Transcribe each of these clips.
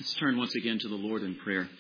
Let's turn once again to the Lord in prayer.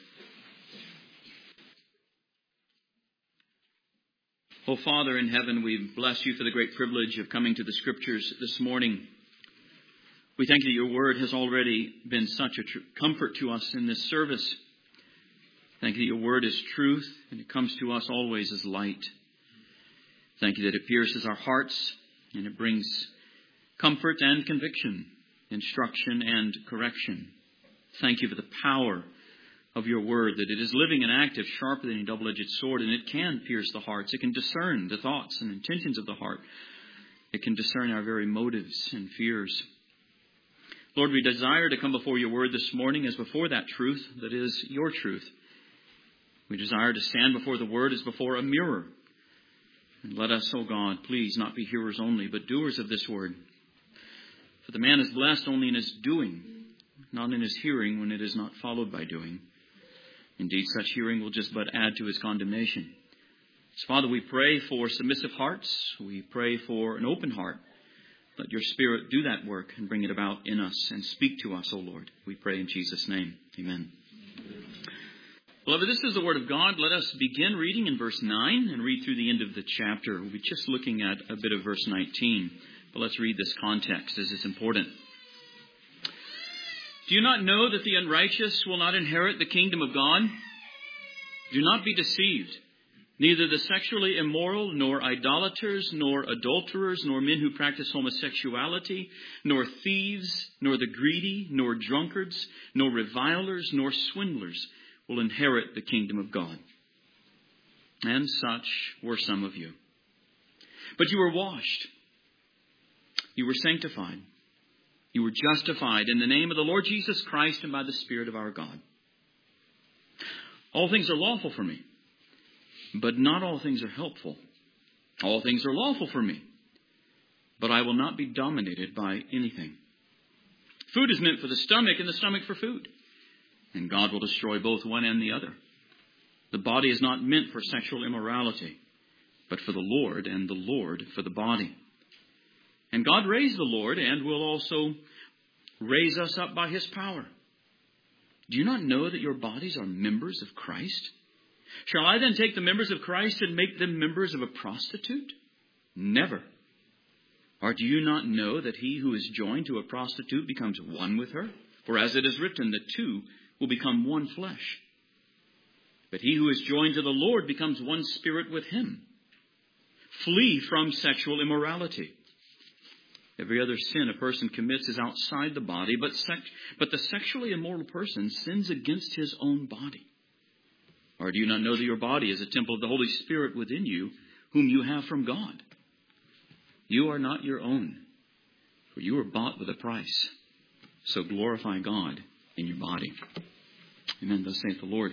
Oh, Father in heaven, we bless you for the great privilege of coming to the Scriptures this morning. We thank you that your word has already been such a comfort to us in this service. Thank you that your word is truth, and it comes to us always as light. Thank you that it pierces our hearts, and it brings comfort and conviction, instruction and correction. Thank you for the power of your word, that it is living and active, sharper than a double-edged sword, and it can pierce the hearts. It can discern the thoughts and intentions of the heart. It can discern our very motives and fears. Lord, we desire to come before your word this morning as before that truth that is your truth. We desire to stand before the word as before a mirror. And let us, O God, please not be hearers only, but doers of this word. For the man is blessed only in his doing, not in his hearing when it is not followed by doing. Indeed, such hearing will just but add to his condemnation. So, Father, we pray for submissive hearts. We pray for an open heart. Let your Spirit do that work and bring it about in us and speak to us, O Lord. We pray in Jesus' name. Amen. Beloved, this is the Word of God. Let us begin reading in verse 9 and read through the end of the chapter. We'll be just looking at a bit of verse 19. But let's read this context as it's important. Do you not know that the unrighteous will not inherit the kingdom of God? Do not be deceived. Neither the sexually immoral, nor idolaters, nor adulterers, nor men who practice homosexuality, nor thieves, nor the greedy, nor drunkards, nor revilers, nor swindlers will inherit the kingdom of God. And such were some of you. But you were washed. You were sanctified. You were justified in the name of the Lord Jesus Christ and by the Spirit of our God. All things are lawful for me, but not all things are helpful. All things are lawful for me, but I will not be dominated by anything. Food is meant for the stomach, and the stomach for food. And God will destroy both one and the other. The body is not meant for sexual immorality, but for the Lord, and the Lord for the body. And God raised the Lord and will also raise us up by his power. Do you not know that your bodies are members of Christ? Shall I then take the members of Christ and make them members of a prostitute? Never. Or do you not know that he who is joined to a prostitute becomes one with her? For as it is written, the two will become one flesh. But he who is joined to the Lord becomes one spirit with him. Flee from sexual immorality. Every other sin a person commits is outside the body, but the sexually immoral person sins against his own body. Or do you not know that your body is a temple of the Holy Spirit within you, whom you have from God? You are not your own, for you were bought with a price. So glorify God in your body. Amen. Thus saith the Lord.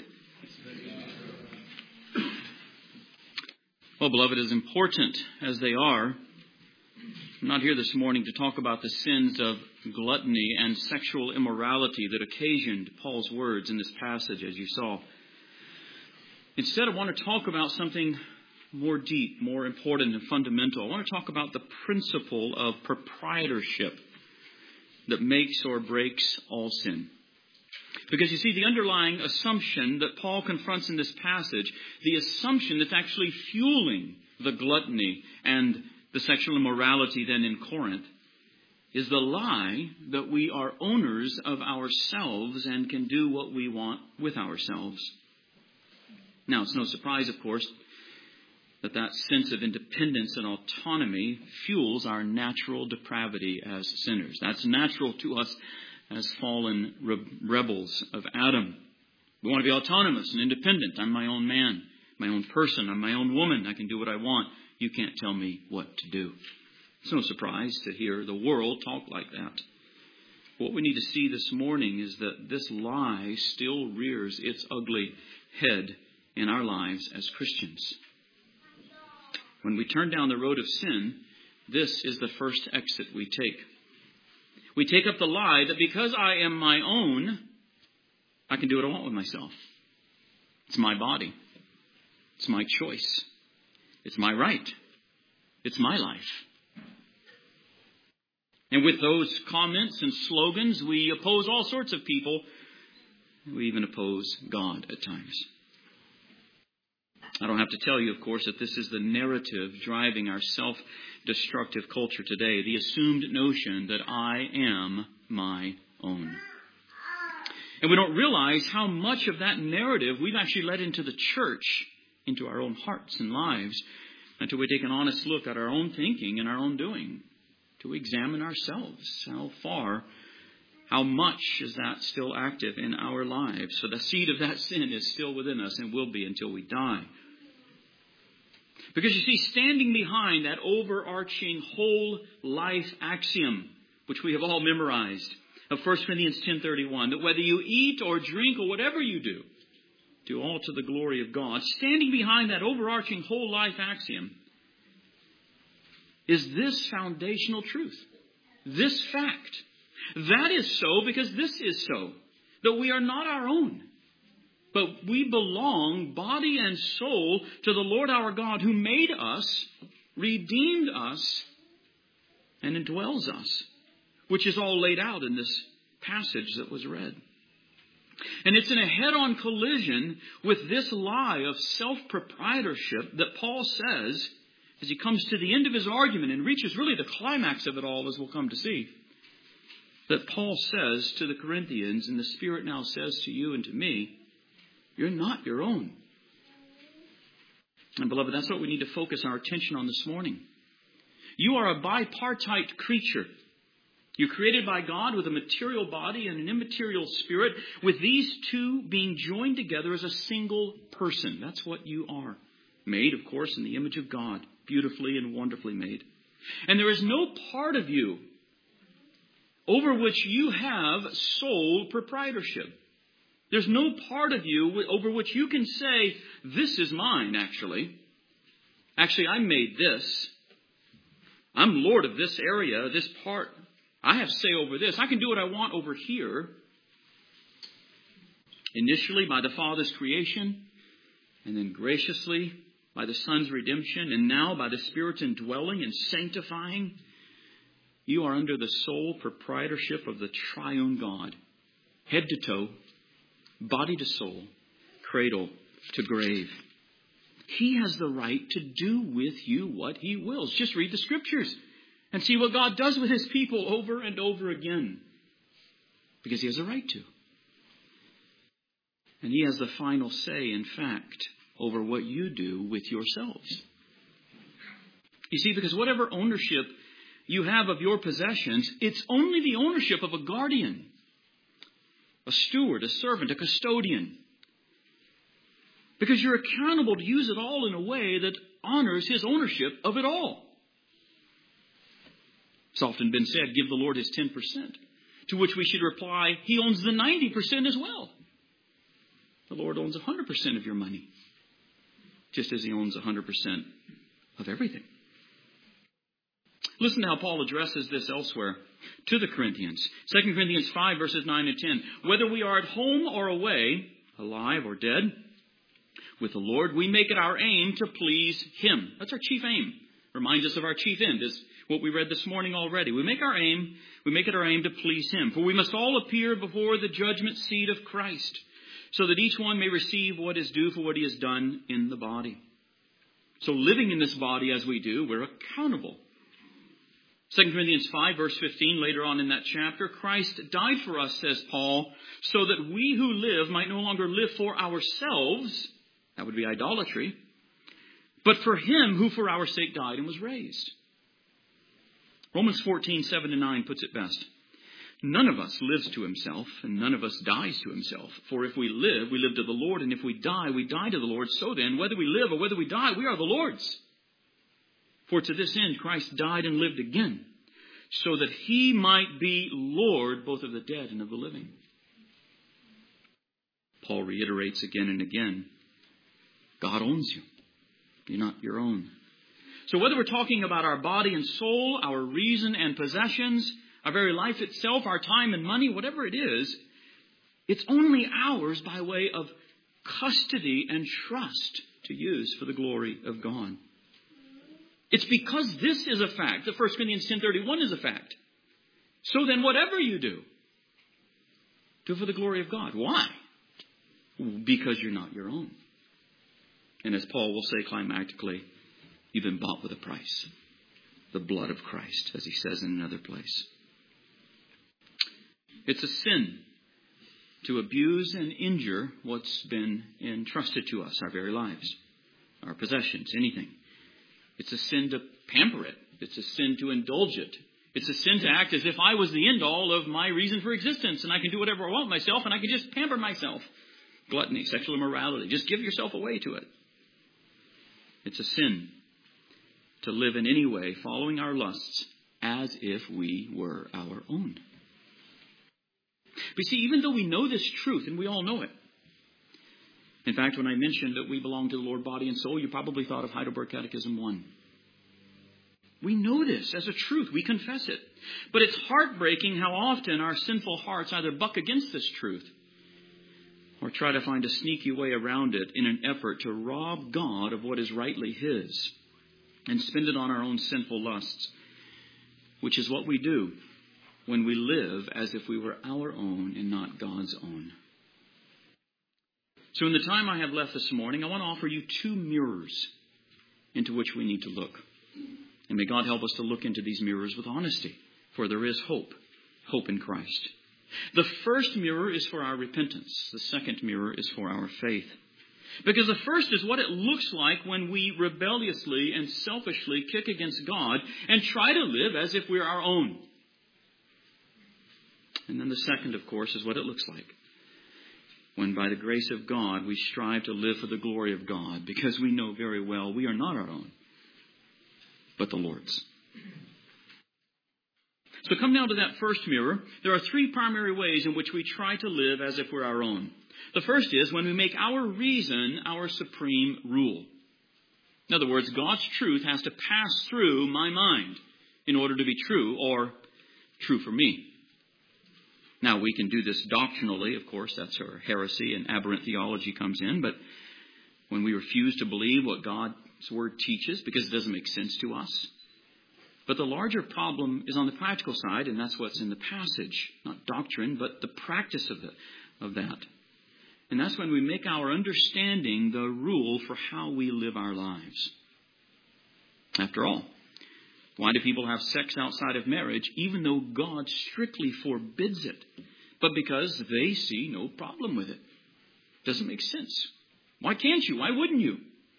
Well, beloved, as important as they are, I'm not here this morning to talk about the sins of gluttony and sexual immorality that occasioned Paul's words in this passage, as you saw. Instead, I want to talk about something more deep, more important and fundamental. I want to talk about the principle of proprietorship that makes or breaks all sin. Because you see, the underlying assumption that Paul confronts in this passage, the assumption that's actually fueling the gluttony and the sexual immorality then in Corinth, is the lie that we are owners of ourselves and can do what we want with ourselves. Now, it's no surprise, of course, that sense of independence and autonomy fuels our natural depravity as sinners. That's natural to us as fallen rebels of Adam. We want to be autonomous and independent. I'm my own man, my own person. I'm my own woman. I can do what I want. You can't tell me what to do. It's no surprise to hear the world talk like that. What we need to see this morning is that this lie still rears its ugly head in our lives as Christians. When we turn down the road of sin, this is the first exit we take. We take up the lie that because I am my own, I can do what I want with myself. It's my body. It's my choice. It's my right. It's my life. And with those comments and slogans, we oppose all sorts of people We even oppose God at times. I don't have to tell you, of course, that this is the narrative driving our self-destructive culture today, the assumed notion that I am my own. And we don't realize how much of that narrative we've actually let into the church, into our own hearts and lives, until we take an honest look at our own thinking and our own doing, to examine ourselves. How much is that still active in our lives? So the seed of that sin is still within us and will be until we die. Because you see, standing behind that overarching whole life axiom, which we have all memorized, of 1 Corinthians 10:31, that whether you eat or drink or whatever you do all to the glory of God. Standing behind that overarching whole life axiom is this foundational truth, this fact. That is so because this is so, that we are not our own, but we belong, body and soul, to the Lord our God, who made us, redeemed us, and indwells us, which is all laid out in this passage that was read. And it's in a head-on collision with this lie of self-proprietorship that Paul says, as he comes to the end of his argument and reaches really the climax of it all, as we'll come to see, that Paul says to the Corinthians, and the Spirit now says to you and to me, you're not your own. And beloved, that's what we need to focus our attention on this morning. You are a bipartite creature. You're created by God with a material body and an immaterial spirit, with these two being joined together as a single person. That's what you are. Made, of course, in the image of God. Beautifully and wonderfully made. And there is no part of you over which you have sole proprietorship. There's no part of you over which you can say, this is mine, actually. Actually, I made this. I'm Lord of this area, this part. I have say over this. I can do what I want over here. Initially by the Father's creation, and then graciously by the Son's redemption, and now by the Spirit's indwelling and sanctifying. You are under the sole proprietorship of the triune God. Head to toe, body to soul, cradle to grave. He has the right to do with you what He wills. Just read the Scriptures and see what God does with His people over and over again. Because He has a right to. And He has the final say, in fact, over what you do with yourselves. You see, because whatever ownership you have of your possessions, it's only the ownership of a guardian, a steward, a servant, a custodian. Because you're accountable to use it all in a way that honors His ownership of it all. It's often been said, give the Lord His 10%. To which we should reply, He owns the 90% as well. The Lord owns 100% of your money. Just as He owns 100% of everything. Listen to how Paul addresses this elsewhere to the Corinthians. 2 Corinthians 5 verses 9 and 10. Whether we are at home or away, alive or dead, with the Lord, we make it our aim to please Him. That's our chief aim. Reminds us of our chief end, is what we read this morning already. We make it our aim to please Him. For we must all appear before the judgment seat of Christ, so that each one may receive what is due for what he has done in the body. So living in this body as we do, we're accountable. 2 Corinthians 5 verse 15, later on in that chapter, Christ died for us, says Paul, so that we who live might no longer live for ourselves, that would be idolatry, but for Him who for our sake died and was raised. Romans 14, 7 and 9 puts it best. None of us lives to himself, and none of us dies to himself. For if we live to the Lord, and if we die to the Lord. So then, whether we live or whether we die, we are the Lord's. For to this end Christ died and lived again, so that He might be Lord both of the dead and of the living. Paul reiterates again and again, God owns you. You're not your own. So whether we're talking about our body and soul, our reason and possessions, our very life itself, our time and money, whatever it is, it's only ours by way of custody and trust to use for the glory of God. It's because this is a fact that 1 Corinthians 10:31 is a fact. So then whatever you do for the glory of God. Why? because you're not your own. And as Paul will say climactically, you've been bought with a price. The blood of Christ, as he says in another place. It's a sin to abuse and injure what's been entrusted to us, our very lives, our possessions, anything. It's a sin to pamper it. It's a sin to indulge it. It's a sin to act as if I was the end all of my reason for existence and I can do whatever I want myself and I can just pamper myself. Gluttony, sexual immorality. Just give yourself away to it. It's a sin to live in any way following our lusts as if we were our own. But see, even though we know this truth, and we all know it. In fact, when I mentioned that we belong to the Lord body and soul, you probably thought of Heidelberg Catechism 1. We know this as a truth. We confess it. But it's heartbreaking how often our sinful hearts either buck against this truth or try to find a sneaky way around it in an effort to rob God of what is rightly His and spend it on our own sinful lusts, which is what we do when we live as if we were our own and not God's own. So in the time I have left this morning, I want to offer you two mirrors into which we need to look. And may God help us to look into these mirrors with honesty, for there is hope in Christ. The first mirror is for our repentance. The second mirror is for our faith. Because the first is what it looks like when we rebelliously and selfishly kick against God and try to live as if we're our own. And then the second, of course, is what it looks like when by the grace of God we strive to live for the glory of God, because we know very well we are not our own, but the Lord's. So come now to that first mirror. There are three primary ways in which we try to live as if we're our own. The first is when we make our reason our supreme rule. In other words, God's truth has to pass through my mind in order to be true, or true for me. Now, we can do this doctrinally, of course. That's where heresy and aberrant theology comes in. But when we refuse to believe what God's Word teaches because it doesn't make sense to us. But the larger problem is on the practical side, and that's what's in the passage. Not doctrine, but the practice of that. And that's when we make our understanding the rule for how we live our lives. After all, why do people have sex outside of marriage, even though God strictly forbids it? But because they see no problem with it. Doesn't make sense. Why can't you? Why wouldn't you?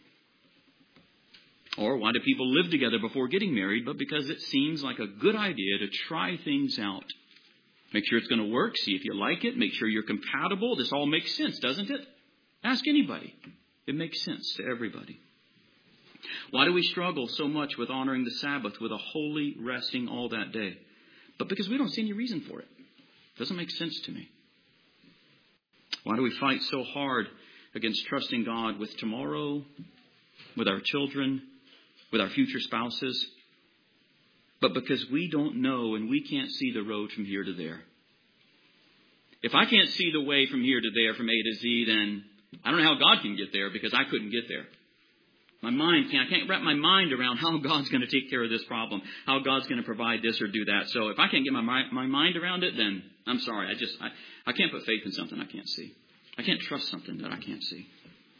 Or why do people live together before getting married? But because it seems like a good idea to try things out. Make sure it's going to work. See if you like it. Make sure you're compatible. This all makes sense, doesn't it? Ask anybody. It makes sense to everybody. Why do we struggle so much with honoring the Sabbath with a holy resting all that day? But because we don't see any reason for it. Doesn't make sense to me. Why do we fight so hard against trusting God with tomorrow, with our children, with our future spouses? But because we don't know and we can't see the road from here to there. If I can't see the way from here to there, from A to Z, then I don't know how God can get there, because I couldn't get there. I can't wrap my mind around how God's going to take care of this problem, how God's going to provide this or do that. So if I can't get my mind around it, then I'm sorry. I can't put faith in something I can't see. I can't trust something that I can't see.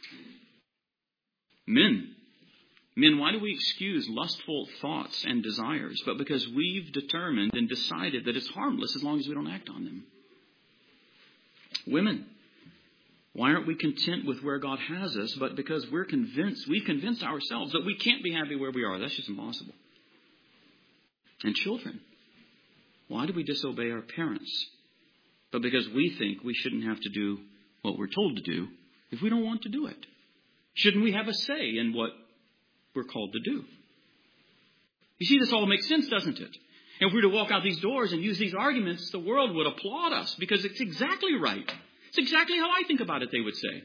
Men, why do we excuse lustful thoughts and desires? But because we've determined and decided that it's harmless as long as we don't act on them. Women, why aren't we content with where God has us, but because we convince ourselves that we can't be happy where we are? That's just impossible. And children, why do we disobey our parents? But because we think we shouldn't have to do what we're told to do if we don't want to do it. Shouldn't we have a say in what we're called to do? You see, this all makes sense, doesn't it? And if we were to walk out these doors and use these arguments, the world would applaud us because it's exactly right. It's exactly how I think about it, they would say.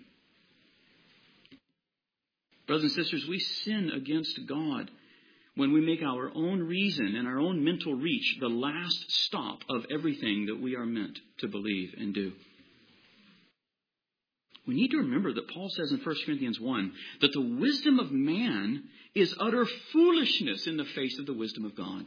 Brothers and sisters, we sin against God when we make our own reason and our own mental reach the last stop of everything that we are meant to believe and do. We need to remember that Paul says in 1 Corinthians 1 that the wisdom of man is utter foolishness in the face of the wisdom of God.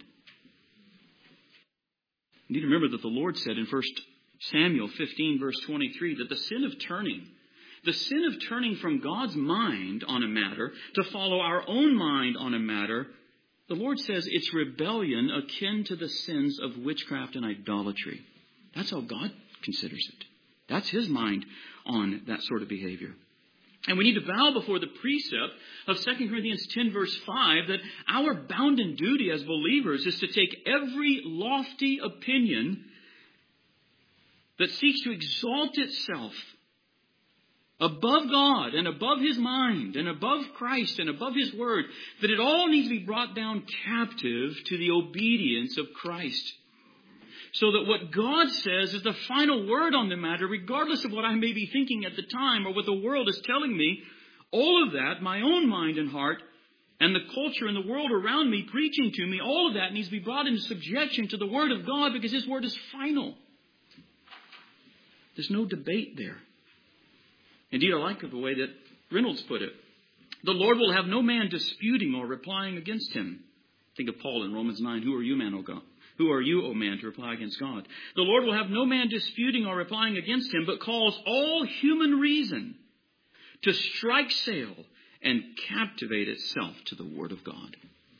We need to remember that the Lord said in 1 Samuel 15 verse 23 that the sin of turning The sin of turning from God's mind on a matter to follow our own mind on a matter, the Lord says it's rebellion akin to the sins of witchcraft and idolatry. That's how God considers it. That's His mind on that sort of behavior. And we need to bow before the precept of 2 Corinthians 10 verse 5 that our bounden duty as believers is to take every lofty opinion that seeks to exalt itself above God and above His mind and above Christ and above His Word, that it all needs to be brought down captive to the obedience of Christ. So that what God says is the final word on the matter, regardless of what I may be thinking at the time or what the world is telling me. All of that, my own mind and heart, and the culture and the world around me preaching to me, all of that needs to be brought into subjection to the Word of God because His Word is final. There's no debate there. Indeed, I like the way that Reynolds put it. The Lord will have no man disputing or replying against Him. Think of Paul in Romans 9. Who are you, man, O God? Who are you, O man, to reply against God? The Lord will have no man disputing or replying against Him, but calls all human reason to strike sail and captivate itself to the Word of God.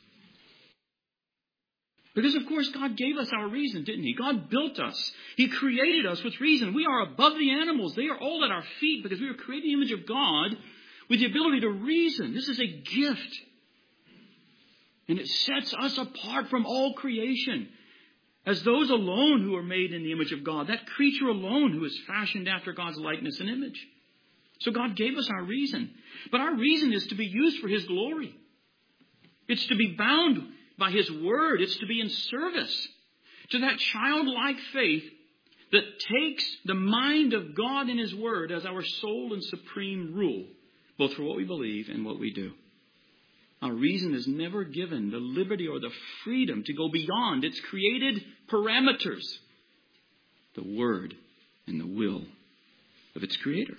Because, of course, God gave us our reason, didn't He? God built us. He created us with reason. We are above the animals. They are all at our feet because we were created in the image of God with the ability to reason. This is a gift. And it sets us apart from all creation as those alone who are made in the image of God. That creature alone who is fashioned after God's likeness and image. So God gave us our reason. But our reason is to be used for His glory. It's to be bound by His Word. It's to be in service to that childlike faith that takes the mind of God and His Word as our sole and supreme rule, both for what we believe and what we do. Our reason is never given the liberty or the freedom to go beyond its created parameters, the Word and the will of its Creator.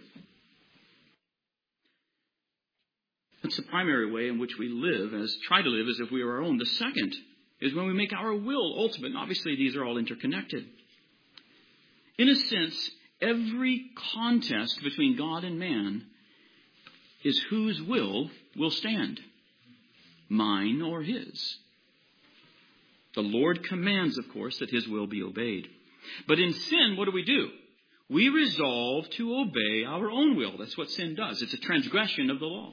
That's the primary way in which we try to live as if we were our own. The second is when we make our will ultimate. And obviously, these are all interconnected. In a sense, every contest between God and man is whose will stand, mine or His. The Lord commands, of course, that His will be obeyed. But in sin, what do? We resolve to obey our own will. That's what sin does. It's a transgression of the law.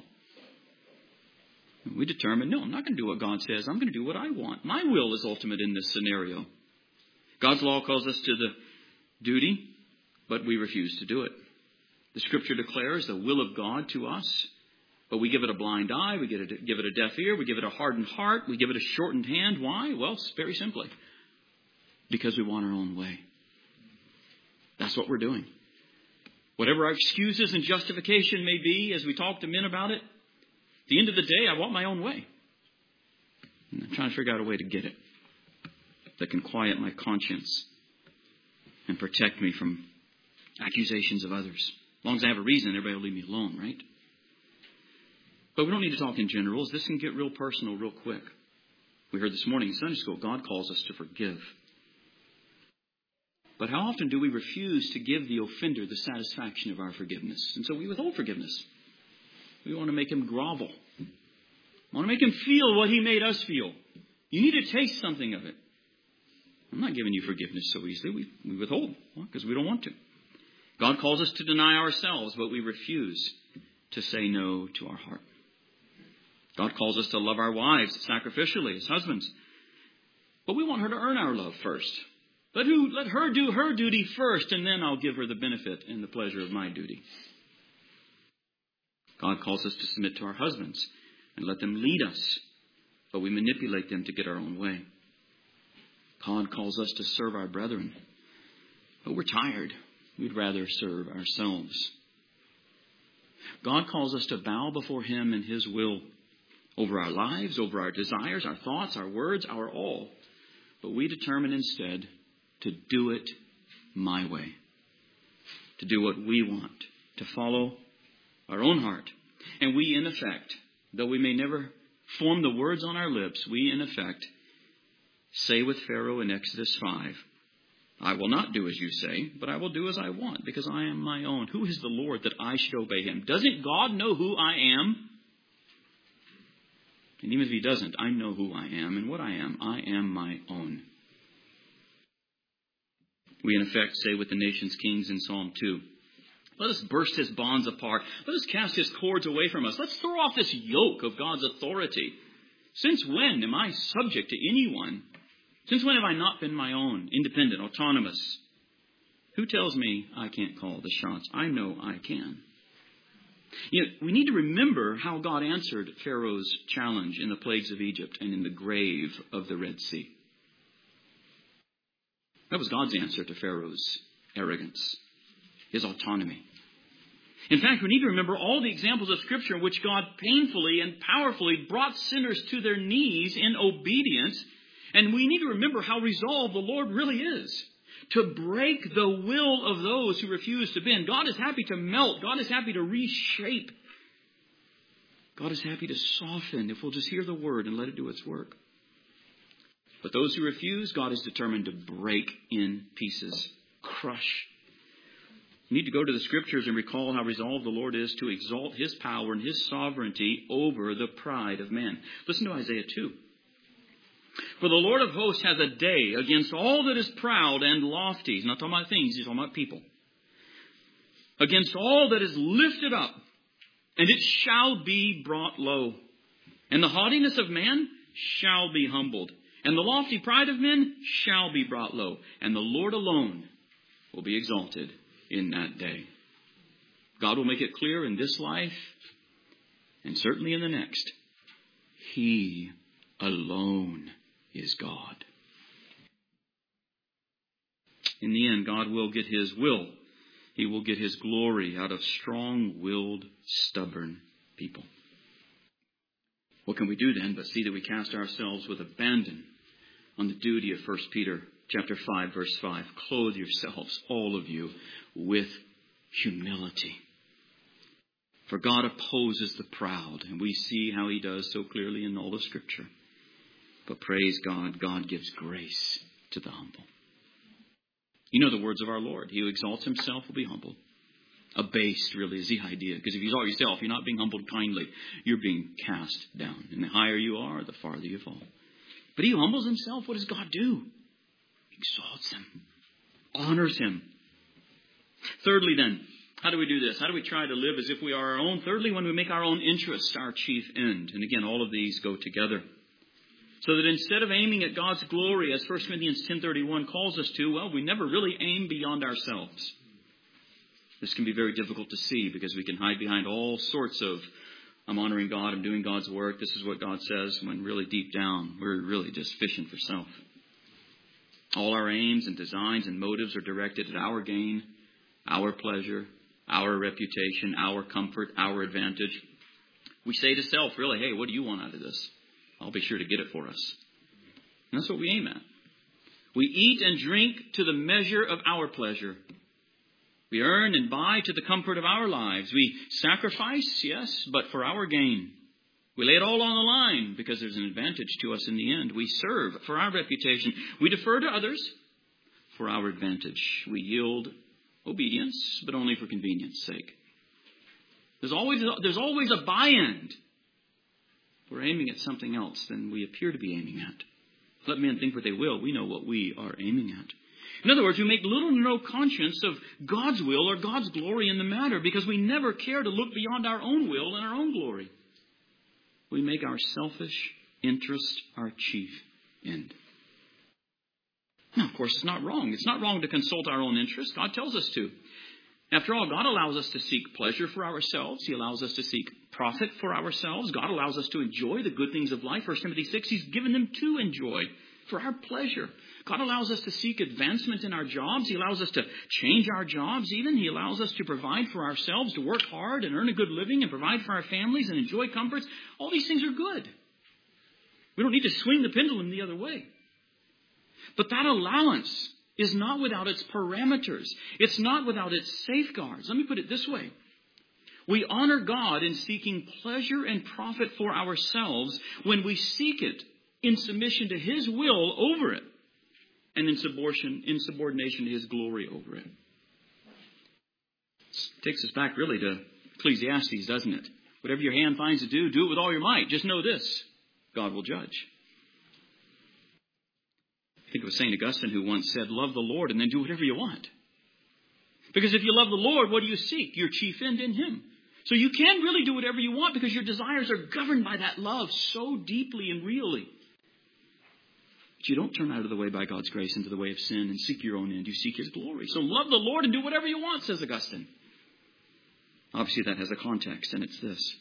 We determine, no, I'm not going to do what God says. I'm going to do what I want. My will is ultimate in this scenario. God's law calls us to the duty, but we refuse to do it. The Scripture declares the will of God to us, but we give it a blind eye, we give it a deaf ear, we give it a hardened heart, we give it a shortened hand. Why? Well, it's very simply because we want our own way. That's what we're doing. Whatever our excuses and justification may be as we talk to men about it, at the end of the day, I want my own way. And I'm trying to figure out a way to get it that can quiet my conscience and protect me from accusations of others. As long as I have a reason, everybody will leave me alone, right? But we don't need to talk in generals. This can get real personal real quick. We heard this morning in Sunday school, God calls us to forgive. But how often do we refuse to give the offender the satisfaction of our forgiveness? And so we withhold forgiveness. We want to make him grovel. We want to make him feel what he made us feel. You need to taste something of it. I'm not giving you forgiveness so easily. We withhold. Because we don't want to. God calls us to deny ourselves, but we refuse to say no to our heart. God calls us to love our wives sacrificially as husbands. But we want her to earn our love first. Let her do her duty first, and then I'll give her the benefit and the pleasure of my duty. God calls us to submit to our husbands and let them lead us, but we manipulate them to get our own way. God calls us to serve our brethren, but we're tired. We'd rather serve ourselves. God calls us to bow before Him and His will over our lives, over our desires, our thoughts, our words, our all. But we determine instead to do it my way, to do what we want, to follow our own heart. And we, in effect, though we may never form the words on our lips, we, in effect, say with Pharaoh in Exodus 5, I will not do as you say, but I will do as I want, because I am my own. Who is the Lord that I should obey him? Doesn't God know who I am? And even if he doesn't, I know who I am and what I am. I am my own. We in effect say with the nation's kings in Psalm 2, let us burst his bonds apart. Let us cast his cords away from us. Let's throw off this yoke of God's authority. Since when am I subject to anyone? Since when have I not been my own, independent, autonomous? Who tells me I can't call the shots? I know I can. Yet we need to remember how God answered Pharaoh's challenge in the plagues of Egypt and in the grave of the Red Sea. That was God's answer to Pharaoh's arrogance, his autonomy. In fact, we need to remember all the examples of Scripture in which God painfully and powerfully brought sinners to their knees in obedience. And we need to remember how resolved the Lord really is to break the will of those who refuse to bend. God is happy to melt. God is happy to reshape. God is happy to soften if we'll just hear the word and let it do its work. But those who refuse, God is determined to break in pieces, crush. You need to go to the Scriptures and recall how resolved the Lord is to exalt his power and his sovereignty over the pride of man. Listen to Isaiah 2. For the Lord of hosts has a day against all that is proud and lofty. He's not talking about things, he's talking about people. Against all that is lifted up, and it shall be brought low. And the haughtiness of man shall be humbled. And the lofty pride of men shall be brought low. And the Lord alone will be exalted in that day. God will make it clear in this life, and certainly in the next. He alone is God. In the end, God will get his will. He will get his glory out of strong-willed, stubborn people. What can we do then but see that we cast ourselves with abandon on the duty of 1 Peter chapter 5, verse 5. Clothe yourselves, all of you, with humility. For God opposes the proud, and we see how he does so clearly in all of Scripture. But praise God, God gives grace to the humble. You know the words of our Lord. He who exalts himself will be humbled. Abased, really, is the idea. Because if you exalt yourself, you're not being humbled kindly. You're being cast down. And the higher you are, the farther you fall. But he who humbles himself, what does God do? He exalts him. Honors him. Thirdly then, how do we do this? How do we try to live as if we are our own? Thirdly, when we make our own interests our chief end. And again, all of these go together. So that instead of aiming at God's glory, as 1 Corinthians 10:31 calls us to, well, we never really aim beyond ourselves. This can be very difficult to see because we can hide behind all sorts of, I'm honoring God, I'm doing God's work, this is what God says, when really deep down, we're really just fishing for self. All our aims and designs and motives are directed at our gain, our pleasure, our reputation, our comfort, our advantage. We say to self, really, hey, what do you want out of this? I'll be sure to get it for us. And that's what we aim at. We eat and drink to the measure of our pleasure. We earn and buy to the comfort of our lives. We sacrifice, yes, but for our gain. We lay it all on the line because there's an advantage to us in the end. We serve for our reputation. We defer to others for our advantage. We yield obedience, but only for convenience sake. There's always a buy-end. We're aiming at something else than we appear to be aiming at. Let men think what they will. We know what we are aiming at. In other words, we make little to no conscience of God's will or God's glory in the matter because we never care to look beyond our own will and our own glory. We make our selfish interest our chief end. Now, of course, it's not wrong. It's not wrong to consult our own interests. God tells us to. After all, God allows us to seek pleasure for ourselves. He allows us to seek profit for ourselves. God allows us to enjoy the good things of life. 1 Timothy 6, He's given them to enjoy for our pleasure. God allows us to seek advancement in our jobs. He allows us to change our jobs even. He allows us to provide for ourselves, to work hard and earn a good living and provide for our families and enjoy comforts. All these things are good. We don't need to swing the pendulum the other way. But that allowance is not without its parameters. It's not without its safeguards. Let me put it this way. We honor God in seeking pleasure and profit for ourselves when we seek it in submission to His will over it. and insubordination to his glory over it. This takes us back really to Ecclesiastes, doesn't it? Whatever your hand finds to do, do it with all your might. Just know this, God will judge. I think it was St. Augustine who once said, love the Lord and then do whatever you want. Because if you love the Lord, what do you seek? Your chief end in him. So you can really do whatever you want because your desires are governed by that love so deeply and really. But you don't turn out of the way by God's grace into the way of sin and seek your own end. You seek his glory. So love the Lord and do whatever you want, says Augustine. Obviously that has a context, and it's this.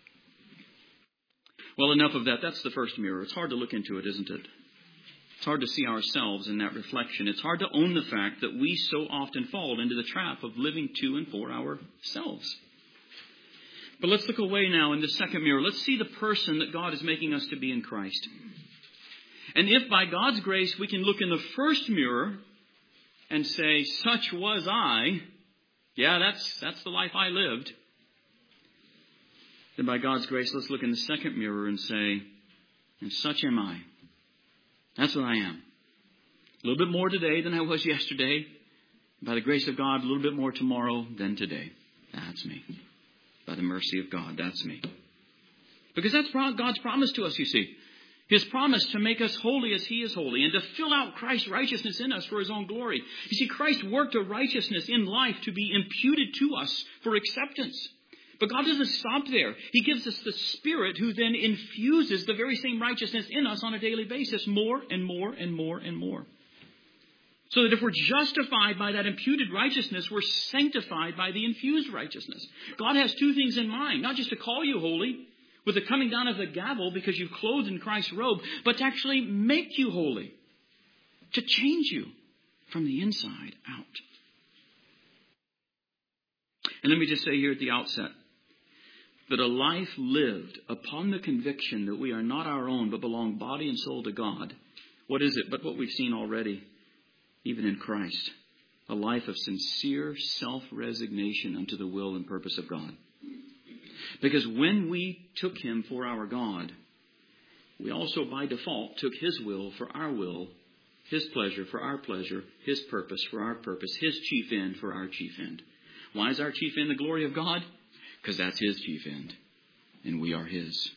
Well, enough of that. That's the first mirror. It's hard to look into it, isn't it? It's hard to see ourselves in that reflection. It's hard to own the fact that we so often fall into the trap of living to and for ourselves. But let's look away now in the second mirror. Let's see the person that God is making us to be in Christ. And if by God's grace we can look in the first mirror and say, such was I, yeah, that's the life I lived. Then by God's grace, let's look in the second mirror and say, and such am I. That's what I am. A little bit more today than I was yesterday. By the grace of God, a little bit more tomorrow than today. That's me. By the mercy of God, that's me. Because that's God's promise to us, you see. His promise to make us holy as he is holy and to fill out Christ's righteousness in us for his own glory. You see, Christ worked a righteousness in life to be imputed to us for acceptance. But God doesn't stop there. He gives us the Spirit who then infuses the very same righteousness in us on a daily basis, more and more and more and more. So that if we're justified by that imputed righteousness, we're sanctified by the infused righteousness. God has two things in mind, not just to call you holy with the coming down of the gavel because you've clothed in Christ's robe, but to actually make you holy, to change you from the inside out. And let me just say here at the outset, that a life lived upon the conviction that we are not our own, but belong body and soul to God. What is it but what we've seen already, even in Christ? A life of sincere self-resignation unto the will and purpose of God. Because when we took him for our God, we also by default took his will for our will, his pleasure for our pleasure, his purpose for our purpose, his chief end for our chief end. Why is our chief end the glory of God? Because that's his chief end, and we are his.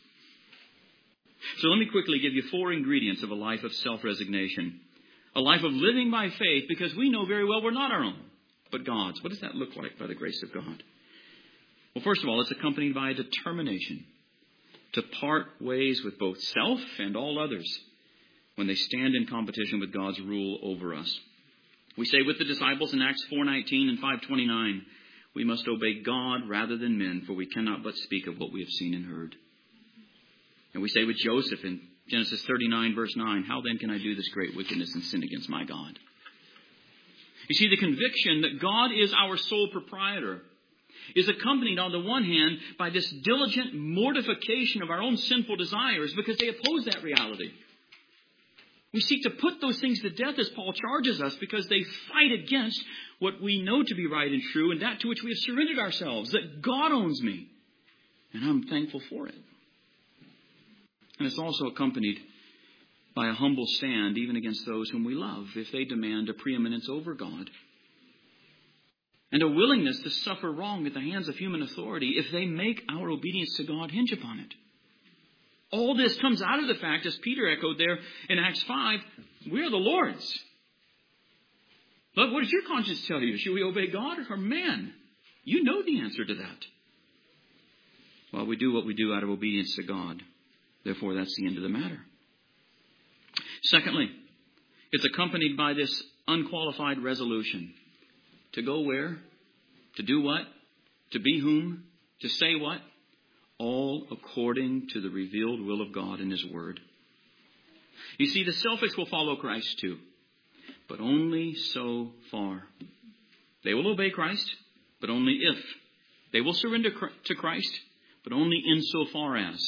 So let me quickly give you 4 ingredients of a life of self-resignation. A life of living by faith, because we know very well we're not our own, but God's. What does that look like by the grace of God? Well, first of all, it's accompanied by a determination to part ways with both self and all others when they stand in competition with God's rule over us. We say with the disciples in Acts 4:19 and 5:29, we must obey God rather than men, for we cannot but speak of what we have seen and heard. And we say with Joseph in Genesis 39, verse 9, how then can I do this great wickedness and sin against my God? You see, the conviction that God is our sole proprietor is accompanied on the one hand by this diligent mortification of our own sinful desires because they oppose that reality. We seek to put those things to death as Paul charges us because they fight against what we know to be right and true and that to which we have surrendered ourselves, that God owns me. And I'm thankful for it. And it's also accompanied by a humble stand even against those whom we love if they demand a preeminence over God. And a willingness to suffer wrong at the hands of human authority if they make our obedience to God hinge upon it. All this comes out of the fact, as Peter echoed there in Acts 5, we are the Lord's. But what does your conscience tell you? Should we obey God or man? You know the answer to that. Well, we do what we do out of obedience to God. Therefore, that's the end of the matter. Secondly, it's accompanied by this unqualified resolution. To go where? To do what? To be whom? To say what? All according to the revealed will of God in his word. You see, the selfish will follow Christ too, but only so far. They will obey Christ, but only if. They will surrender to Christ, but only insofar as.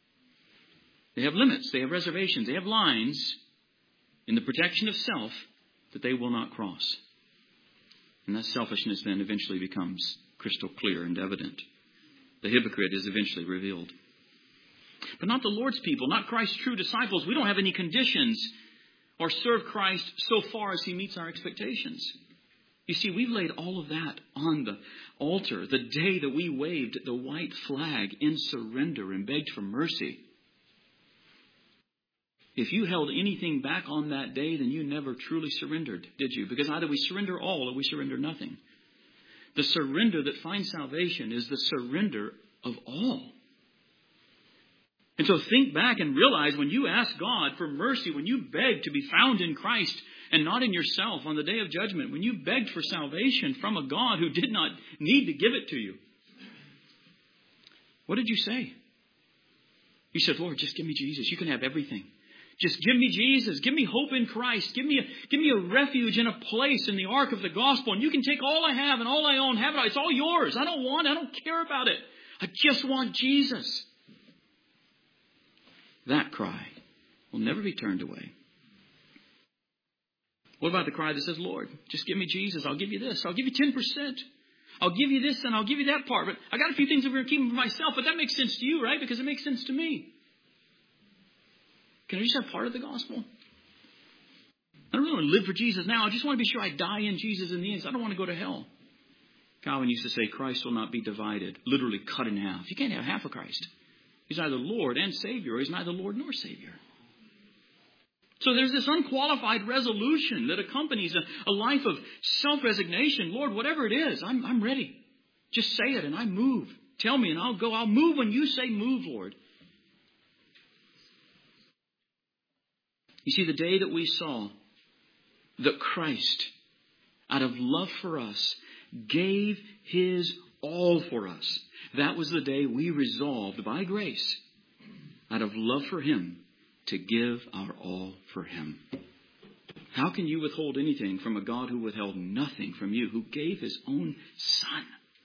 They have limits, they have reservations, they have lines in the protection of self that they will not cross. And that selfishness then eventually becomes crystal clear and evident. The hypocrite is eventually revealed. But not the Lord's people, not Christ's true disciples. We don't have any conditions or serve Christ so far as He meets our expectations. You see, we've laid all of that on the altar the day that we waved the white flag in surrender and begged for mercy. If you held anything back on that day, then you never truly surrendered, did you? Because either we surrender all or we surrender nothing. The surrender that finds salvation is the surrender of all. And so think back and realize when you ask God for mercy, when you beg to be found in Christ and not in yourself on the day of judgment, when you begged for salvation from a God who did not need to give it to you, what did you say? You said, Lord, just give me Jesus. You can have everything. Just give me Jesus. Give me hope in Christ. Give me a refuge and a place in the ark of the gospel. And you can take all I have and all I own. Have it. It's all yours. I don't care about it. I just want Jesus. That cry will never be turned away. What about the cry that says, Lord, just give me Jesus. I'll give you this. I'll give you 10%. I'll give you this and I'll give you that part. But I got a few things I'm going to keep for myself. But that makes sense to you, right? Because it makes sense to me. Can I just have part of the gospel? I don't really want to live for Jesus now. I just want to be sure I die in Jesus in the end. I don't want to go to hell. Calvin used to say, Christ will not be divided, literally cut in half. You can't have half of Christ. He's neither Lord and Savior, or He's neither Lord nor Savior. So there's this unqualified resolution that accompanies a life of self-resignation. Lord, whatever it is, I'm ready. Just say it and I move. Tell me and I'll go. I'll move when you say move, Lord. You see, the day that we saw that Christ, out of love for us, gave His all for us, that was the day we resolved by grace, out of love for Him, to give our all for Him. How can you withhold anything from a God who withheld nothing from you, who gave His own Son?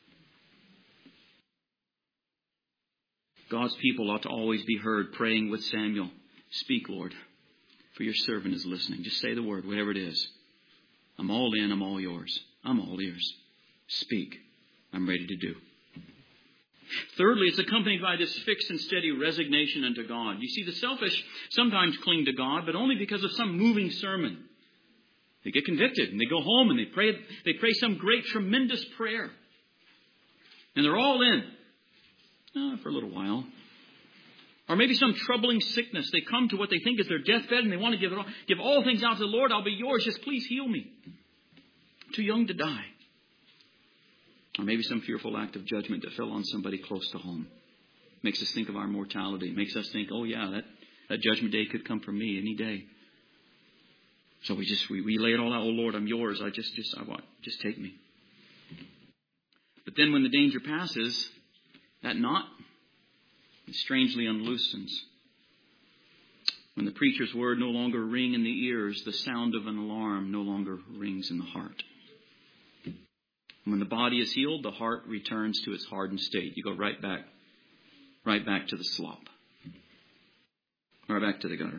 God's people ought to always be heard praying with Samuel, speak, Lord, for your servant is listening. Just say the word, whatever it is. I'm all in, I'm all yours. I'm all ears. Speak. I'm ready to do. Thirdly, it's accompanied by this fixed and steady resignation unto God. You see, the selfish sometimes cling to God, but only because of some moving sermon. They get convicted and they go home and they pray some great, tremendous prayer. And they're all in. For a little while. Or maybe some troubling sickness. They come to what they think is their deathbed and they want to give all things out to the Lord. I'll be yours. Just please heal me. Too young to die. Or maybe some fearful act of judgment that fell on somebody close to home. Makes us think of our mortality. Makes us think, oh yeah, that judgment day could come for me any day. So we lay it all out. Oh Lord, I'm yours. Just take me. But then when the danger passes, that knot, it strangely unloosens. When the preacher's word no longer ring in the ears, the sound of an alarm no longer rings in the heart. When the body is healed, the heart returns to its hardened state. You go right back to the slop. Right back to the gutter.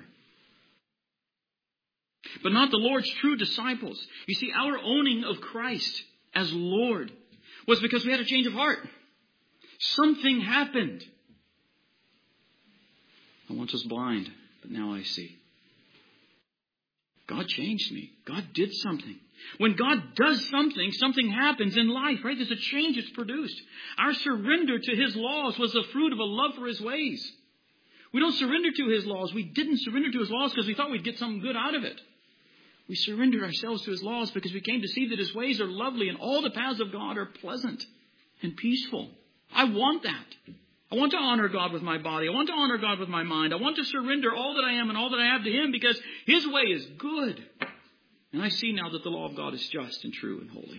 But not the Lord's true disciples. You see, our owning of Christ as Lord was because we had a change of heart. Something happened. I once was blind, but now I see. God changed me. God did something. When God does something, something happens in life, right? There's a change that's produced. Our surrender to His laws was the fruit of a love for His ways. We don't surrender to His laws. We didn't surrender to His laws because we thought we'd get something good out of it. We surrendered ourselves to His laws because we came to see that His ways are lovely and all the paths of God are pleasant and peaceful. I want that. I want to honor God with my body. I want to honor God with my mind. I want to surrender all that I am and all that I have to Him because His way is good. And I see now that the law of God is just and true and holy.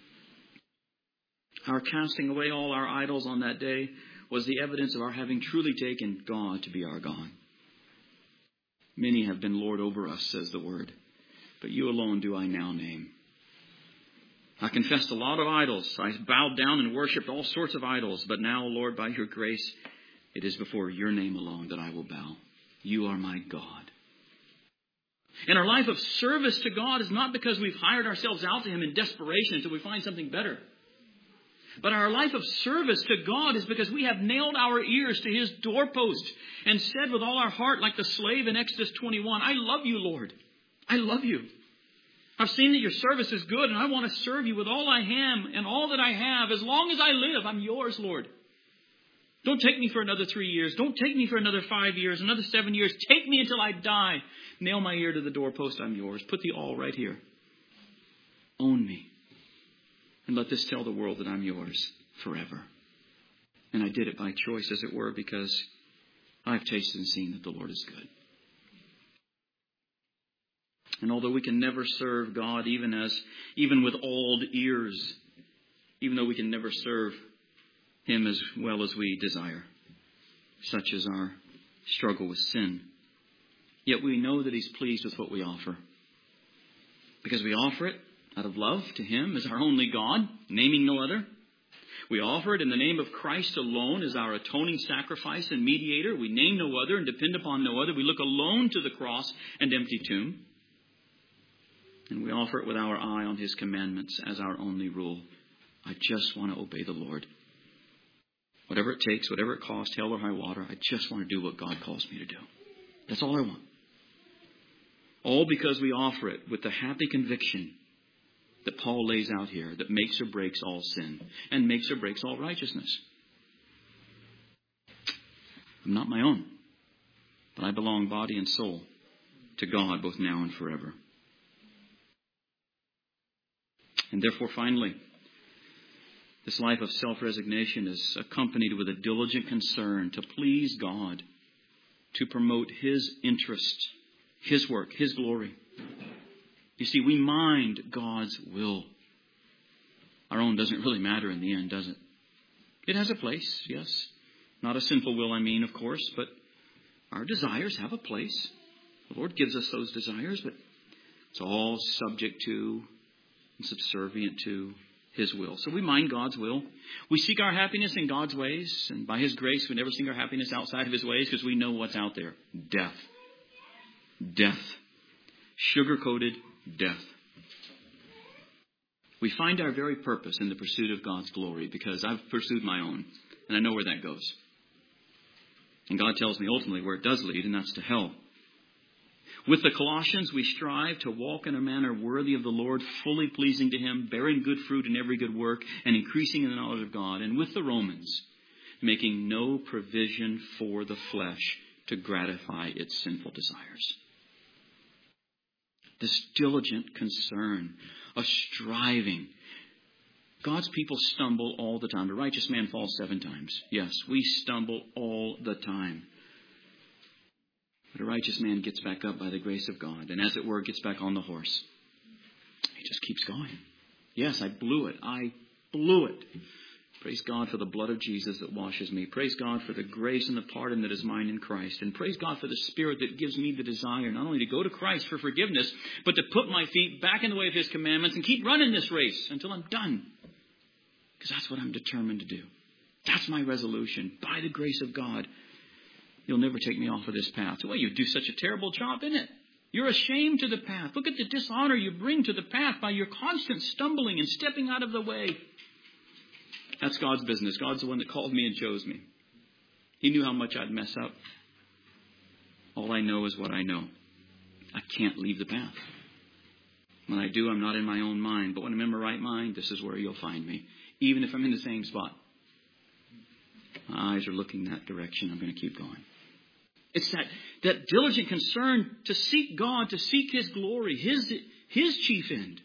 Our casting away all our idols on that day was the evidence of our having truly taken God to be our God. Many have been Lord over us, says the word, but you alone do I now name. I confessed a lot of idols. I bowed down and worshipped all sorts of idols. But now, Lord, by your grace, it is before your name alone that I will bow. You are my God. And our life of service to God is not because we've hired ourselves out to Him in desperation until we find something better. But our life of service to God is because we have nailed our ears to His doorpost and said with all our heart, like the slave in Exodus 21, I love you, Lord. I love you. I've seen that your service is good, and I want to serve you with all I am and all that I have. As long as I live, I'm yours, Lord. Don't take me for another 3 years. Don't take me for another 5 years, another 7 years. Take me until I die. Nail my ear to the doorpost. I'm yours. Put the all right here. Own me. And let this tell the world that I'm yours forever. And I did it by choice, as it were, because I've tasted and seen that the Lord is good. And although we can never serve God even with awed ears, even though we can never serve Him as well as we desire, such as our struggle with sin, yet we know that He's pleased with what we offer. Because we offer it out of love to Him as our only God, naming no other. We offer it in the name of Christ alone as our atoning sacrifice and mediator. We name no other and depend upon no other. We look alone to the cross and empty tomb. And we offer it with our eye on His commandments as our only rule. I just want to obey the Lord. Whatever it takes, whatever it costs, hell or high water, I just want to do what God calls me to do. That's all I want. All because we offer it with the happy conviction that Paul lays out here, that makes or breaks all sin and makes or breaks all righteousness. I'm not my own, but I belong body and soul to God both now and forever. And therefore, finally, this life of self-resignation is accompanied with a diligent concern to please God, to promote His interest, His work, His glory. You see, we mind God's will. Our own doesn't really matter in the end, does it? It has a place, yes. Not a sinful will, I mean, of course, but our desires have a place. The Lord gives us those desires, but it's all subject to and subservient to His will. So we mind God's will. We seek our happiness in God's ways, and by His grace we never seek our happiness outside of His ways because we know what's out there. Death. Death. Sugar-coated death. We find our very purpose in the pursuit of God's glory because I've pursued my own, and I know where that goes. And God tells me ultimately where it does lead, and that's to hell. With the Colossians, we strive to walk in a manner worthy of the Lord, fully pleasing to Him, bearing good fruit in every good work, and increasing in the knowledge of God. And with the Romans, making no provision for the flesh to gratify its sinful desires. This diligent concern, a striving. God's people stumble all the time. The righteous man falls 7 times. Yes, we stumble all the time. But a righteous man gets back up by the grace of God. And as it were, gets back on the horse. He just keeps going. Yes, I blew it. I blew it. Praise God for the blood of Jesus that washes me. Praise God for the grace and the pardon that is mine in Christ. And praise God for the Spirit that gives me the desire not only to go to Christ for forgiveness, but to put my feet back in the way of His commandments and keep running this race until I'm done. Because that's what I'm determined to do. That's my resolution. By the grace of God, You'll never take me off of this path. Well, you do such a terrible job, isn't it? You're ashamed to the path. Look at the dishonor you bring to the path by your constant stumbling and stepping out of the way. That's God's business. God's the one that called me and chose me. He knew how much I'd mess up. All I know is what I know. I can't leave the path. When I do, I'm not in my own mind. But when I'm in my right mind, this is where you'll find me. Even if I'm in the same spot. My eyes are looking that direction. I'm going to keep going. It's that diligent concern to seek God, to seek His glory, His chief end.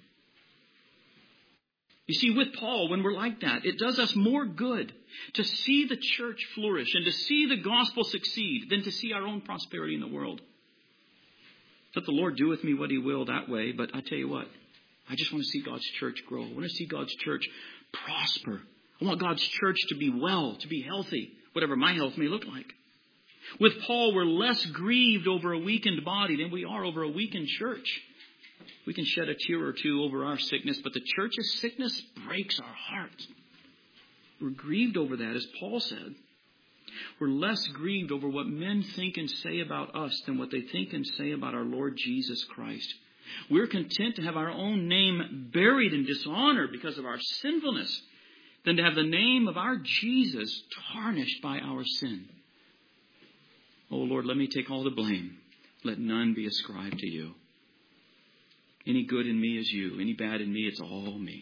You see, with Paul, when we're like that, it does us more good to see the church flourish and to see the gospel succeed than to see our own prosperity in the world. Let the Lord do with me what He will that way, but I tell you what, I just want to see God's church grow. I want to see God's church prosper. I want God's church to be well, to be healthy, whatever my health may look like. With Paul, we're less grieved over a weakened body than we are over a weakened church. We can shed a tear or two over our sickness, but the church's sickness breaks our hearts. We're grieved over that, as Paul said. We're less grieved over what men think and say about us than what they think and say about our Lord Jesus Christ. We're content to have our own name buried in dishonor because of our sinfulness than to have the name of our Jesus tarnished by our sin. Oh Lord, let me take all the blame. Let none be ascribed to You. Any good in me is you. Any bad in me, it's all me.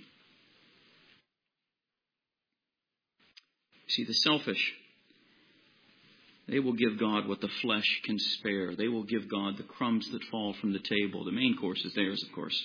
See, the selfish, they will give God what the flesh can spare. They will give God the crumbs that fall from the table. The main course is theirs, of course.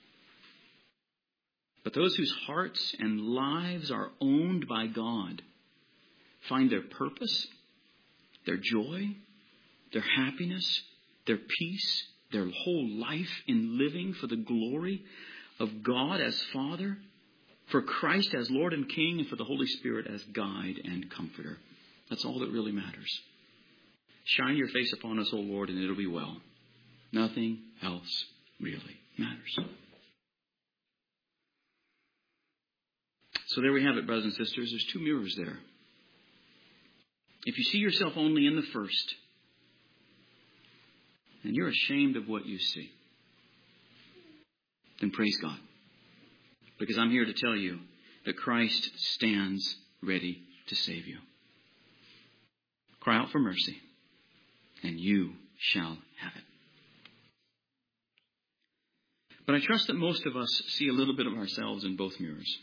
But those whose hearts and lives are owned by God find their purpose, their joy, their happiness, their peace, their whole life in living for the glory of God as Father, for Christ as Lord and King, and for the Holy Spirit as guide and comforter. That's all that really matters. Shine your face upon us, O Lord, and it'll be well. Nothing else really matters. So there we have it, brothers and sisters. There's two mirrors there. If you see yourself only in the first, and you're ashamed of what you see, then praise God. Because I'm here to tell you that Christ stands ready to save you. Cry out for mercy, and you shall have it. But I trust that most of us see a little bit of ourselves in both mirrors.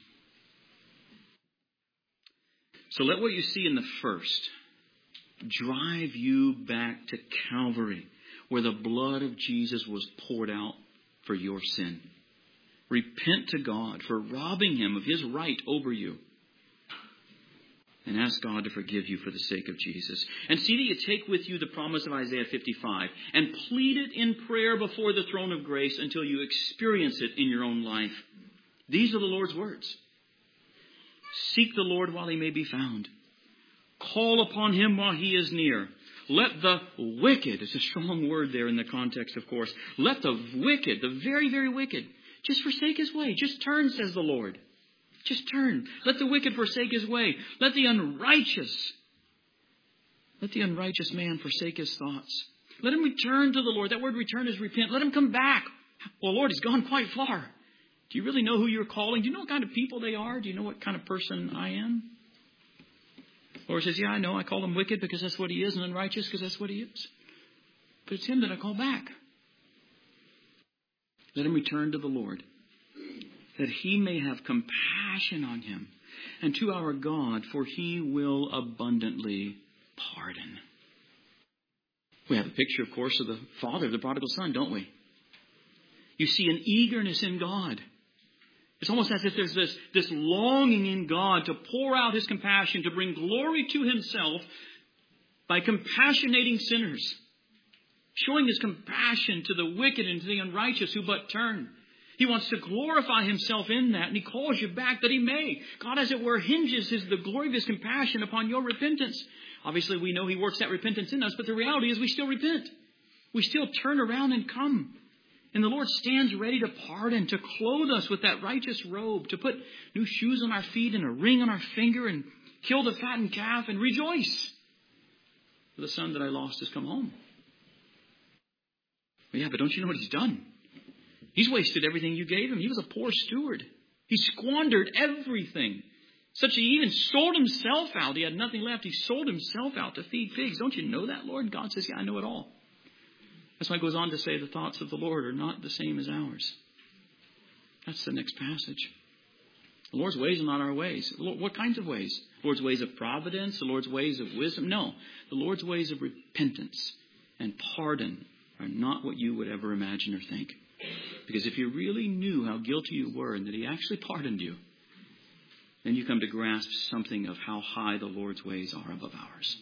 So let what you see in the first drive you back to Calvary, where the blood of Jesus was poured out for your sin. Repent to God for robbing Him of His right over you. And ask God to forgive you for the sake of Jesus. And see that you take with you the promise of Isaiah 55 and plead it in prayer before the throne of grace until you experience it in your own life. These are the Lord's words. Seek the Lord while He may be found. Call upon Him while He is near. Let the wicked, it's a strong word there in the context, of course. Let the wicked, the very, very wicked, just forsake his way. Just turn, says the Lord. Just turn. Let the wicked forsake his way. Let the unrighteous man forsake his thoughts. Let him return to the Lord. That word return is repent. Let him come back. Well, Lord, he's gone quite far. Do you really know who you're calling? Do you know what kind of people they are? Do you know what kind of person I am? The Lord says, yeah, I know. I call him wicked because that's what he is, and unrighteous because that's what he is. But it's him that I call back. Let him return to the Lord, that He may have compassion on him, and to our God, for He will abundantly pardon. We have a picture, of course, of the father of the prodigal son, don't we? You see an eagerness in God. It's almost as if there's this longing in God to pour out His compassion, to bring glory to Himself by compassionating sinners, showing His compassion to the wicked and to the unrighteous who but turn. He wants to glorify Himself in that, and He calls you back that He may. God, as it were, hinges the glory of His compassion upon your repentance. Obviously, we know He works that repentance in us, but the reality is we still repent. We still turn around and come. And the Lord stands ready to pardon, to clothe us with that righteous robe, to put new shoes on our feet and a ring on our finger and kill the fattened calf and rejoice. For the son that I lost has come home. Well, yeah, but don't you know what He's done? He's wasted everything you gave him. He was a poor steward. He squandered everything. Such that He even sold Himself out. He had nothing left. He sold Himself out to feed pigs. Don't you know that, Lord? God says, yeah, I know it all. That's why He goes on to say the thoughts of the Lord are not the same as ours. That's the next passage. The Lord's ways are not our ways. What kinds of ways? The Lord's ways of providence, the Lord's ways of wisdom. No, the Lord's ways of repentance and pardon are not what you would ever imagine or think. Because if you really knew how guilty you were and that He actually pardoned you, then you come to grasp something of how high the Lord's ways are above ours.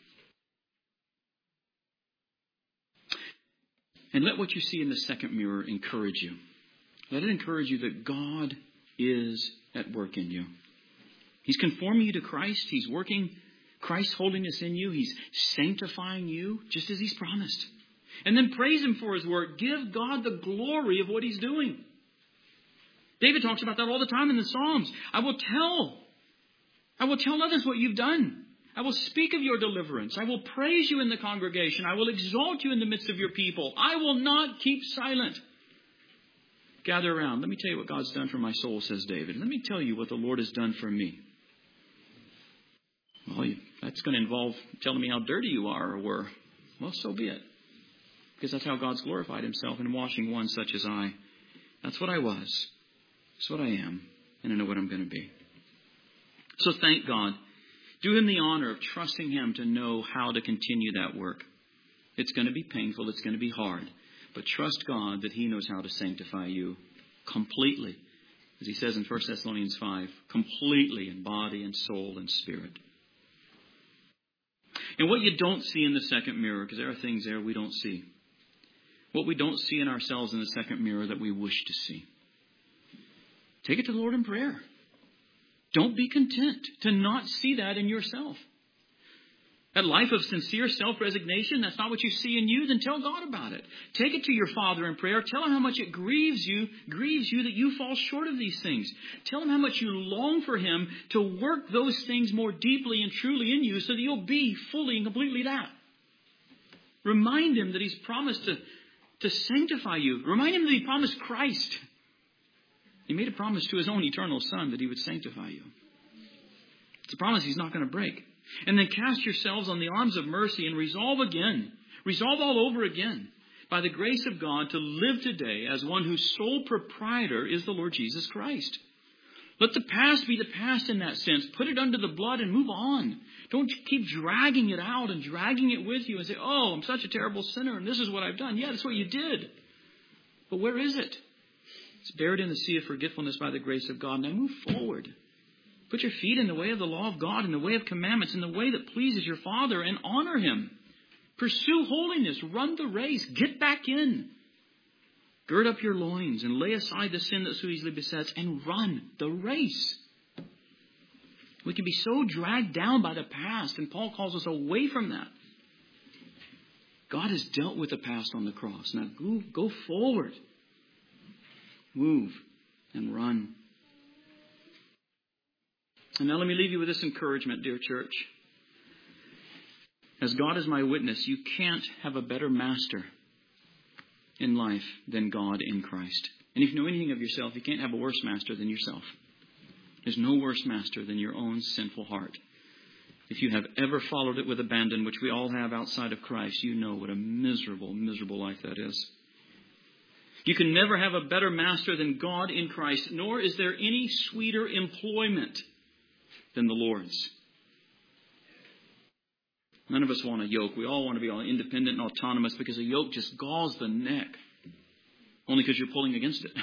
And let what you see in the second mirror encourage you. Let it encourage you that God is at work in you. He's conforming you to Christ. He's working Christ's holiness in you. He's sanctifying you just as He's promised. And then praise Him for His work. Give God the glory of what He's doing. David talks about that all the time in the Psalms. I will tell others what you've done. I will speak of your deliverance. I will praise you in the congregation. I will exalt you in the midst of your people. I will not keep silent. Gather around. Let me tell you what God's done for my soul, says David. Let me tell you what the Lord has done for me. Well, that's going to involve telling me how dirty you are or were. Well, so be it. Because that's how God's glorified Himself in washing one such as I That's what I was. That's what I am. And I know what I'm going to be. So thank God. Do Him the honor of trusting Him to know how to continue that work. It's going to be painful. It's going to be hard. But trust God that He knows how to sanctify you completely. As He says in 1 Thessalonians 5, completely in body and soul and spirit. And what you don't see in the second mirror, because there are things there we don't see. What we don't see in ourselves in the second mirror that we wish to see. Take it to the Lord in prayer. Don't be content to not see that in yourself. That life of sincere self-resignation, that's not what you see in you, then tell God about it. Take it to your Father in prayer. Tell Him how much it grieves you that you fall short of these things. Tell Him how much you long for Him to work those things more deeply and truly in you so that you'll be fully and completely that. Remind Him that He's promised to sanctify you. Remind Him that He promised Christ. He made a promise to His own eternal Son that He would sanctify you. It's a promise He's not going to break. And then cast yourselves on the arms of mercy and resolve all over again, by the grace of God, to live today as one whose sole proprietor is the Lord Jesus Christ. Let the past be the past in that sense. Put it under the blood and move on. Don't keep dragging it out and dragging it with you and say, oh, I'm such a terrible sinner and this is what I've done. Yeah, that's what you did. But where is it? It's buried in the sea of forgetfulness by the grace of God. Now move forward. Put your feet in the way of the law of God, in the way of commandments, in the way that pleases your Father, and honor Him. Pursue holiness. Run the race. Get back in. Gird up your loins and lay aside the sin that so easily besets, and run the race. We can be so dragged down by the past, and Paul calls us away from that. God has dealt with the past on the cross. Now go forward. Move and run. And now let me leave you with this encouragement, dear church. As God is my witness, you can't have a better master in life than God in Christ. And if you know anything of yourself, you can't have a worse master than yourself. There's no worse master than your own sinful heart. If you have ever followed it with abandon, which we all have outside of Christ, you know what a miserable, miserable life that is. You can never have a better master than God in Christ, nor is there any sweeter employment than the Lord's. None of us want a yoke. We all want to be all independent and autonomous because a yoke just galls the neck. Only because you're pulling against it.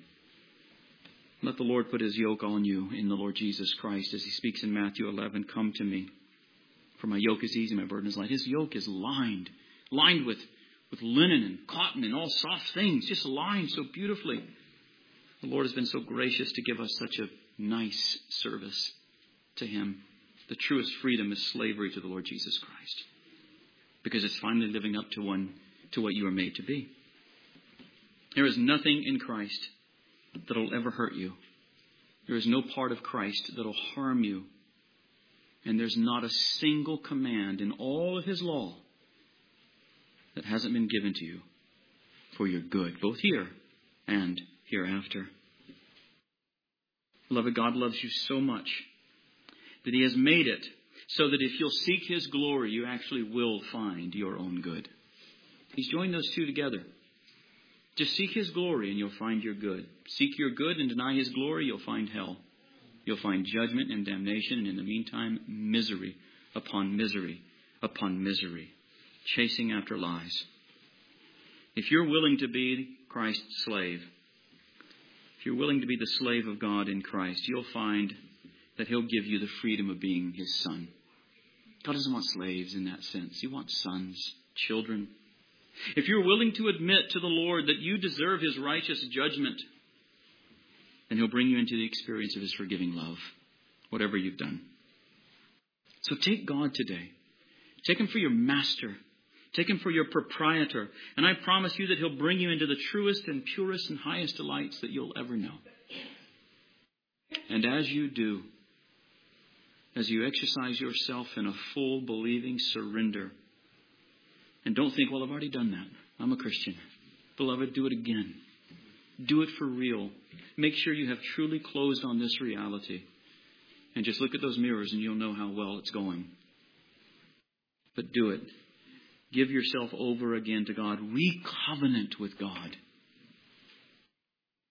Let the Lord put His yoke on you in the Lord Jesus Christ as He speaks in Matthew 11. Come to me, for my yoke is easy, my burden is light. His yoke is lined with linen and cotton and all soft things, just lined so beautifully. The Lord has been so gracious to give us such a nice service to Him. The truest freedom is slavery to the Lord Jesus Christ, because it's finally living up to what you are made to be. There is nothing in Christ that will ever hurt you. There is no part of Christ that will harm you. And there's not a single command in all of His law that hasn't been given to you for your good, both here and hereafter. Beloved, God loves you so much that He has made it so that if you'll seek His glory, you actually will find your own good. He's joined those two together. Just seek His glory and you'll find your good. Seek your good and deny His glory, you'll find hell. You'll find judgment and damnation, and in the meantime, misery upon misery upon misery, chasing after lies. If you're willing to be Christ's slave, if you're willing to be the slave of God in Christ, you'll find that He'll give you the freedom of being His son. God doesn't want slaves in that sense. He wants sons, children. If you're willing to admit to the Lord that you deserve His righteous judgment, then He'll bring you into the experience of His forgiving love, whatever you've done. So take God today. Take Him for your master. Take Him for your proprietor. And I promise you that He'll bring you into the truest and purest and highest delights that you'll ever know. And as you do, as you exercise yourself in a full believing surrender, and don't think, well, I've already done that. I'm a Christian. Beloved, do it again. Do it for real. Make sure you have truly closed on this reality. And just look at those mirrors and you'll know how well it's going. But do it. Give yourself over again to God. Recovenant with God.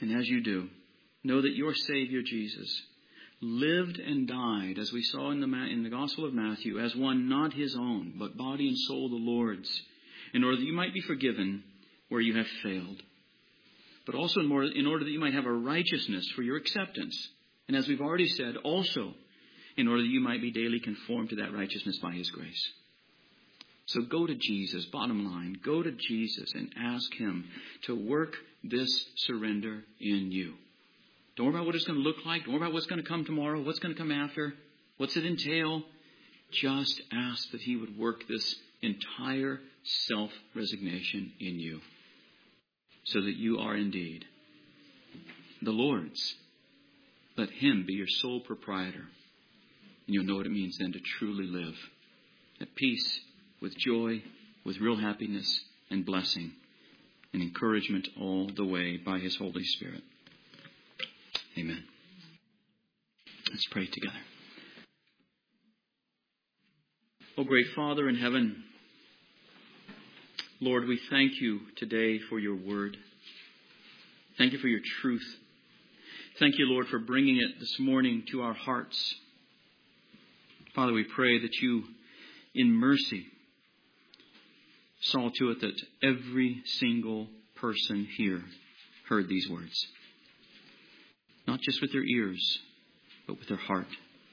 And as you do, know that your Savior Jesus lived and died, as we saw in the Gospel of Matthew, as one not his own, but body and soul the Lord's, in order that you might be forgiven where you have failed, but also in order that you might have a righteousness for your acceptance. And as we've already said, also in order that you might be daily conformed to that righteousness by His grace. So go to Jesus, bottom line, go to Jesus and ask Him to work this surrender in you. Don't worry about what it's going to look like. Don't worry about what's going to come tomorrow, what's going to come after, what's it entail. Just ask that He would work this entire self-resignation in you so that you are indeed the Lord's. Let Him be your sole proprietor. And you'll know what it means then to truly live at peace, with joy, with real happiness and blessing and encouragement all the way by His Holy Spirit. Amen. Let's pray together. Oh, great Father in heaven, Lord, we thank You today for Your word. Thank You for Your truth. Thank You, Lord, for bringing it this morning to our hearts. Father, we pray that You, in mercy, saw to it that every single person here heard these words. Not just with their ears, but with their heart.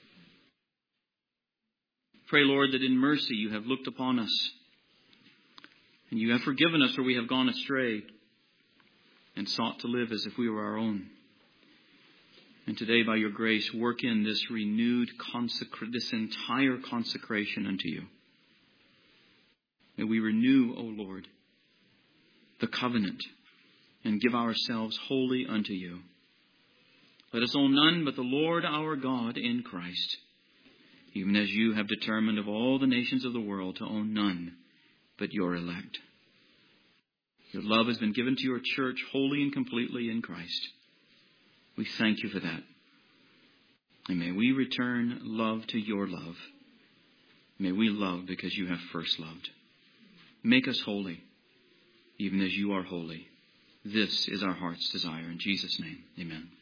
Pray, Lord, that in mercy You have looked upon us and You have forgiven us where we have gone astray and sought to live as if we were our own. And today, by Your grace, work in this renewed this entire consecration unto You. May we renew, O Lord, the covenant and give ourselves wholly unto You. Let us own none but the Lord our God in Christ, even as You have determined of all the nations of the world to own none but Your elect. Your love has been given to Your church wholly and completely in Christ. We thank You for that. And may we return love to Your love. May we love because You have first loved. Make us holy, even as You are holy. This is our heart's desire. In Jesus' name, amen.